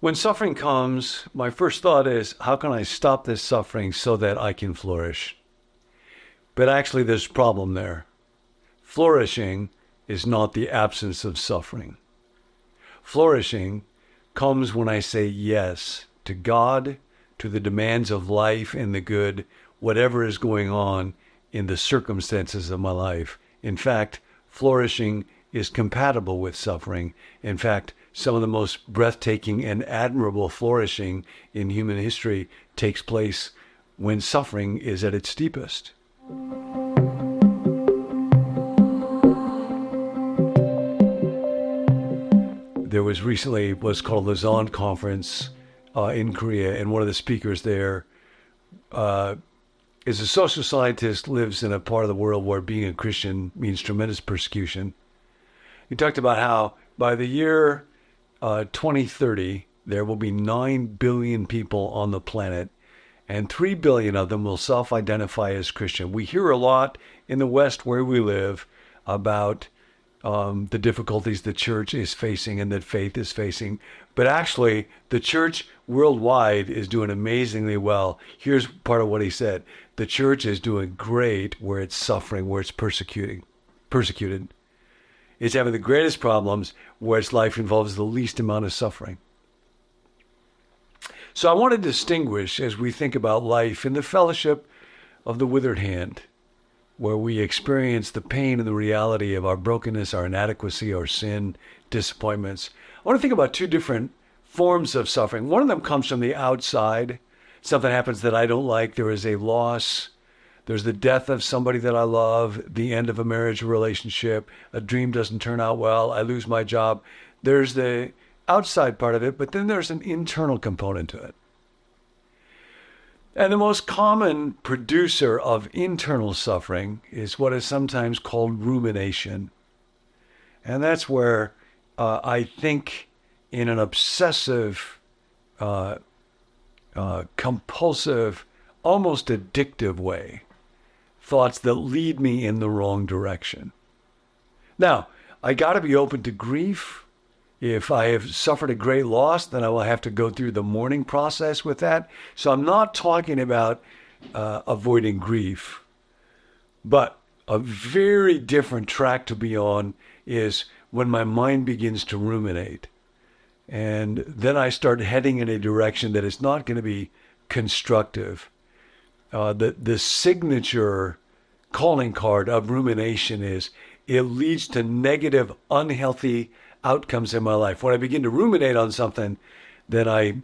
When suffering comes, my first thought is, how can I stop this suffering so that I can flourish? But actually, there's a problem there. Flourishing is not the absence of suffering. Flourishing comes when I say yes to God, to the demands of life and the good, whatever is going on in the circumstances of my life. In fact, flourishing is compatible with suffering. In fact, some of the most breathtaking and admirable flourishing in human history takes place when suffering is at its steepest. There was recently what's called the Lausanne Conference in Korea, and one of the speakers there is a social scientist, lives in a part of the world where being a Christian means tremendous persecution. He talked about how by the year 2030, there will be 9 billion people on the planet, and 3 billion of them will self-identify as Christian. We hear a lot in the West where we live about the difficulties the church is facing and that faith is facing. But actually, the church worldwide is doing amazingly well. Here's part of what he said. The church is doing great where it's suffering, where it's persecuted. It's having the greatest problems where its life involves the least amount of suffering. So I want to distinguish as we think about life in the fellowship of the withered hand, where we experience the pain and the reality of our brokenness, our inadequacy, our sin, disappointments. I want to think about two different forms of suffering. One of them comes from the outside. Something happens that I don't like. There is a loss. There's the death of somebody that I love, the end of a marriage or relationship, a dream doesn't turn out well, I lose my job. There's the outside part of it, but then there's an internal component to it. And the most common producer of internal suffering is what is sometimes called rumination. And that's where I think in an obsessive, compulsive, almost addictive way, thoughts that lead me in the wrong direction. Now, I got to be open to grief. If I have suffered a great loss, then I will have to go through the mourning process with that. So I'm not talking about avoiding grief. But a very different track to be on is when my mind begins to ruminate. And then I start heading in a direction that is not going to be constructive. The signature calling card of rumination is it leads to negative, unhealthy outcomes in my life. When I begin to ruminate on something, then I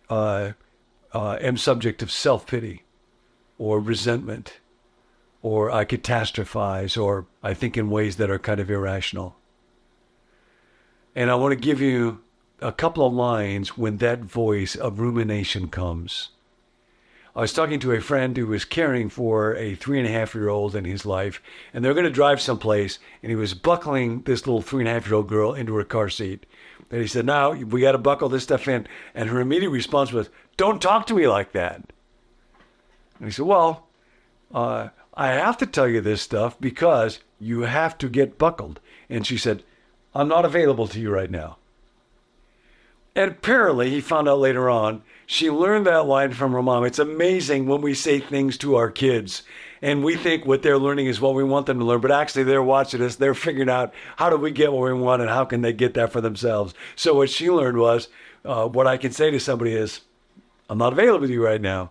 am subject of self-pity or resentment, or I catastrophize, or I think in ways that are kind of irrational. And I want to give you a couple of lines when that voice of rumination comes. I was talking to a friend who was caring for a 3.5-year-old in his life, and they're going to drive someplace, and he was buckling this little 3.5-year-old girl into her car seat. And he said, now we got to buckle this stuff in. And her immediate response was, don't talk to me like that. And he said, well, I have to tell you this stuff because you have to get buckled. And she said, I'm not available to you right now. And apparently, he found out later on, she learned that line from her mom. It's amazing when we say things to our kids and we think what they're learning is what we want them to learn, but actually they're watching us. They're figuring out how do we get what we want and how can they get that for themselves. So what she learned was, what I can say to somebody is, I'm not available to you right now.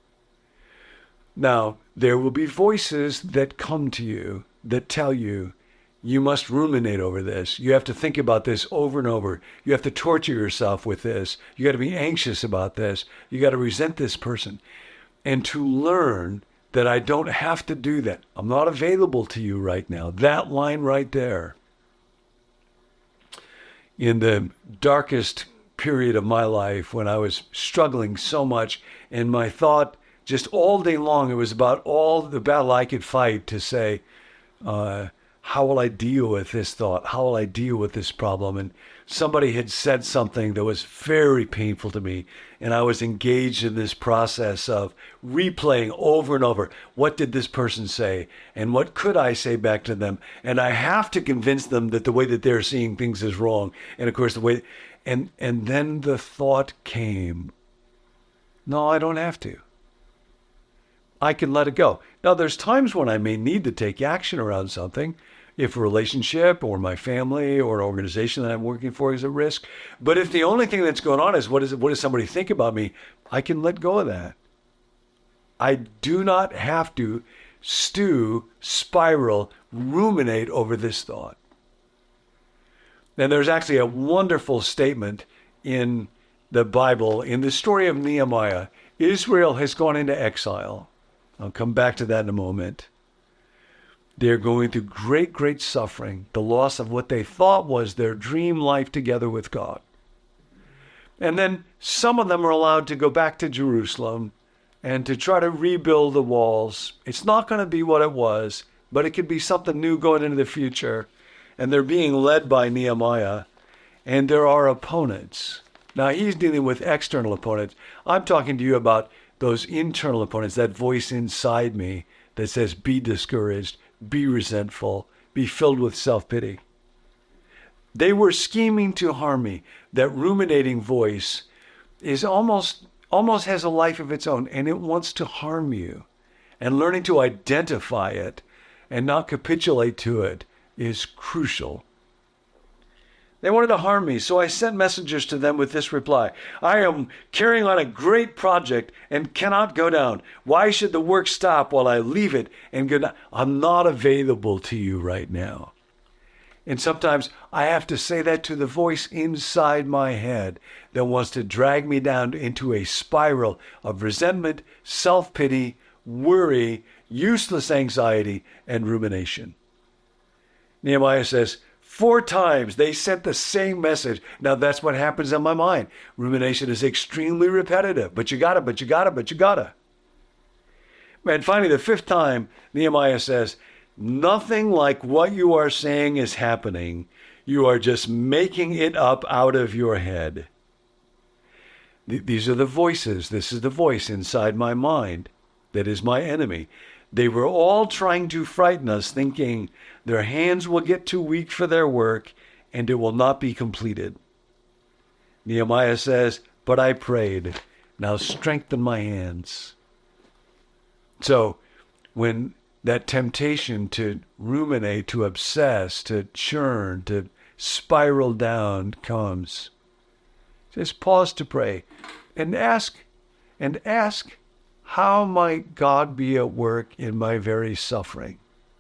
Now, there will be voices that come to you that tell you, you must ruminate over this. You have to think about this over and over. You have to torture yourself with this. You got to be anxious about this. You got to resent this person. And to learn that I don't have to do that. I'm not available to you right now. That line right there. In the darkest period of my life when I was struggling so much and my thought just all day long, it was about all the battle I could fight to say, how will I deal with this thought? How will I deal with this problem? And somebody had said something that was very painful to me. And I was engaged in this process of replaying over and over. What did this person say? And what could I say back to them? And I have to convince them that the way that they're seeing things is wrong. And of course, And then the thought came, no, I don't have to. I can let it go. Now, there's times when I may need to take action around something, if a relationship or my family or an organization that I'm working for is at risk. But if the only thing that's going on is what does somebody think about me, I can let go of that. I do not have to stew, spiral, ruminate over this thought. And there's actually a wonderful statement in the Bible, in the story of Nehemiah. Israel has gone into exile. I'll come back to that in a moment. They're going through great, great suffering, the loss of what they thought was their dream life together with God. And then some of them are allowed to go back to Jerusalem and to try to rebuild the walls. It's not going to be what it was, but it could be something new going into the future. And they're being led by Nehemiah, and there are opponents. Now, he's dealing with external opponents. I'm talking to you about those internal opponents, that voice inside me that says, be discouraged, be resentful, be filled with self-pity. They were scheming to harm me. That ruminating voice is almost has a life of its own, and it wants to harm you. And learning to identify it and not capitulate to it is crucial. They wanted to harm me, so I sent messengers to them with this reply. I am carrying on a great project and cannot go down. Why should the work stop while I leave it and go down? I'm not available to you right now. And sometimes I have to say that to the voice inside my head that wants to drag me down into a spiral of resentment, self-pity, worry, useless anxiety, and rumination. Nehemiah says, 4 times they sent the same message. Now that's what happens in my mind. Rumination is extremely repetitive. But you gotta. And finally, the 5th time, Nehemiah says, nothing like what you are saying is happening. You are just making it up out of your head. These are the voices. This is the voice inside my mind that is my enemy. They were all trying to frighten us, thinking their hands will get too weak for their work and it will not be completed. Nehemiah says, but I prayed, now strengthen my hands. So when that temptation to ruminate, to obsess, to churn, to spiral down comes, just pause to pray and ask, how might God be at work in my very suffering?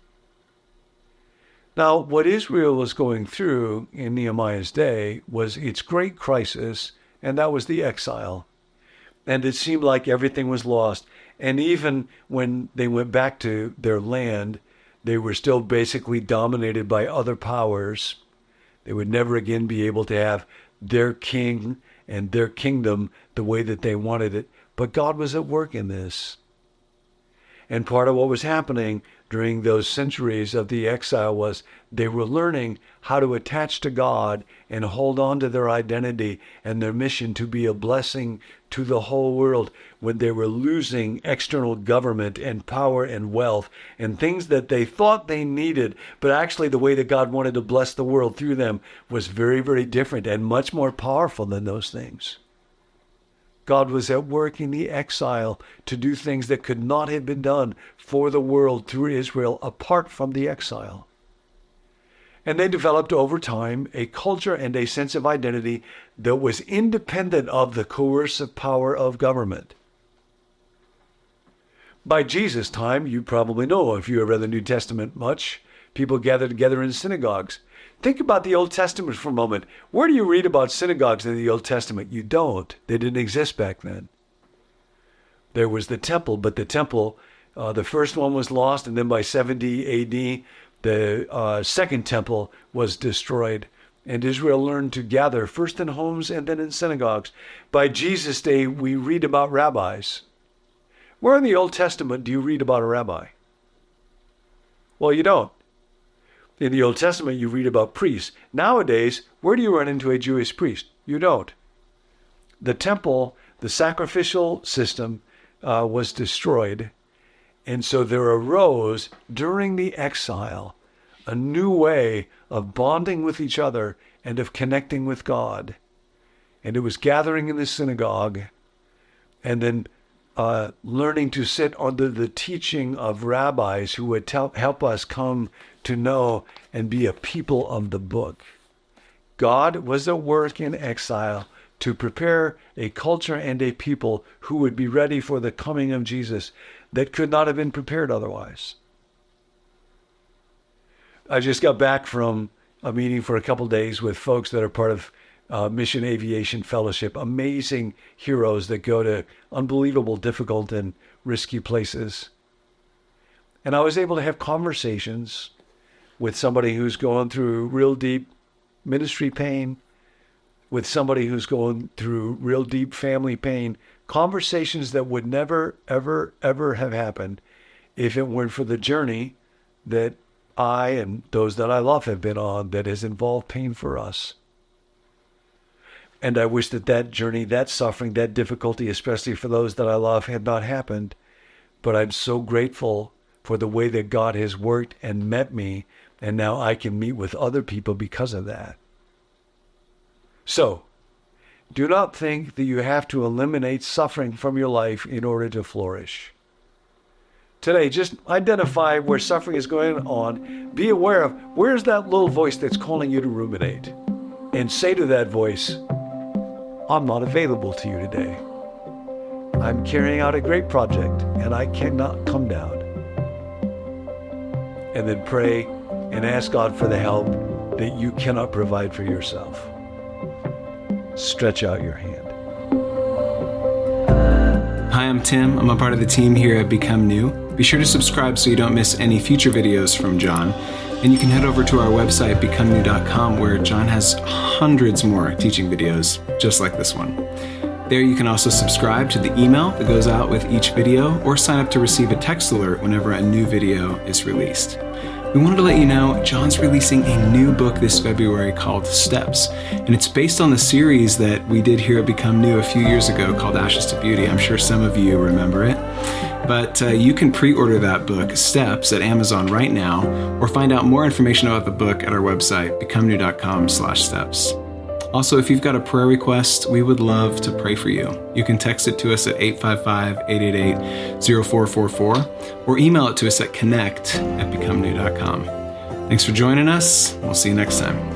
Now, what Israel was going through in Nehemiah's day was its great crisis, and that was the exile. And it seemed like everything was lost. And even when they went back to their land, they were still basically dominated by other powers. They would never again be able to have their king and their kingdom the way that they wanted it. But God was at work in this. And part of what was happening during those centuries of the exile was they were learning how to attach to God and hold on to their identity and their mission to be a blessing to the whole world when they were losing external government and power and wealth and things that they thought they needed. But actually the way that God wanted to bless the world through them was very, very different and much more powerful than those things. God was at work in the exile to do things that could not have been done for the world through Israel apart from the exile. And they developed over time a culture and a sense of identity that was independent of the coercive power of government. By Jesus' time, you probably know, if you have read the New Testament much, people gathered together in synagogues. Think about the Old Testament for a moment. Where do you read about synagogues in the Old Testament? You don't. They didn't exist back then. There was the temple, but the temple, the first one was lost, and then by 70 A.D., the second temple was destroyed. And Israel learned to gather first in homes and then in synagogues. By Jesus' day, we read about rabbis. Where in the Old Testament do you read about a rabbi? Well, you don't. In the Old Testament, you read about priests. Nowadays, where do you run into a Jewish priest? You don't. The temple, the sacrificial system, was destroyed. And so there arose, during the exile, a new way of bonding with each other and of connecting with God. And it was gathering in the synagogue and then learning to sit under the teaching of rabbis who would help us come to know and be a people of the book. God was at work in exile to prepare a culture and a people who would be ready for the coming of Jesus that could not have been prepared otherwise. I just got back from a meeting for a couple days with folks that are part of Mission Aviation Fellowship, amazing heroes that go to unbelievable, difficult, and risky places. And I was able to have conversations with somebody who's going through real deep ministry pain, with somebody who's going through real deep family pain, conversations that would never, ever, ever have happened if it weren't for the journey that I and those that I love have been on that has involved pain for us. And I wish that journey, that suffering, that difficulty, especially for those that I love, had not happened. But I'm so grateful for the way that God has worked and met me, and now I can meet with other people because of that. So, do not think that you have to eliminate suffering from your life in order to flourish. Today, just identify where suffering is going on. Be aware of where's that little voice that's calling you to ruminate. And say to that voice, I'm not available to you today. I'm carrying out a great project and I cannot come down. And then pray and ask God for the help that you cannot provide for yourself. Stretch out your hand. Hi, I'm Tim. I'm a part of the team here at Become New. Be sure to subscribe so you don't miss any future videos from John. And you can head over to our website, becomenew.com, where John has hundreds more teaching videos just like this one. There you can also subscribe to the email that goes out with each video or sign up to receive a text alert whenever a new video is released. We wanted to let you know John's releasing a new book this February called Steps, and it's based on the series that we did here at Become New a few years ago called Ashes to Beauty. I'm sure some of you remember it. But you can pre-order that book, Steps, at Amazon right now, or find out more information about the book at our website, becomenew.com/steps. Also, if you've got a prayer request, we would love to pray for you. You can text it to us at 855-888-0444 or email it to us at connect@becomenew.com. Thanks for joining us. We'll see you next time.